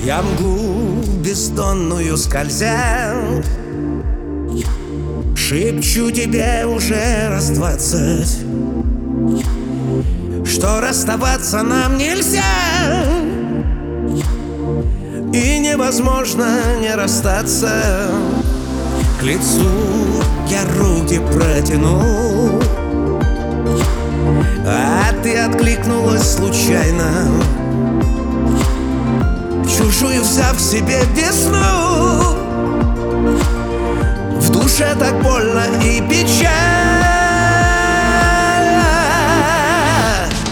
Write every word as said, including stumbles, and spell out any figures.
Я мглу бездонную скользя, шепчу тебе уже раз двадцать, что расставаться нам нельзя, и невозможно не расстаться. К лицу я руки протянул, а ты откликнулась случайно, чужую взяв себе весну. В душе так больно и печально.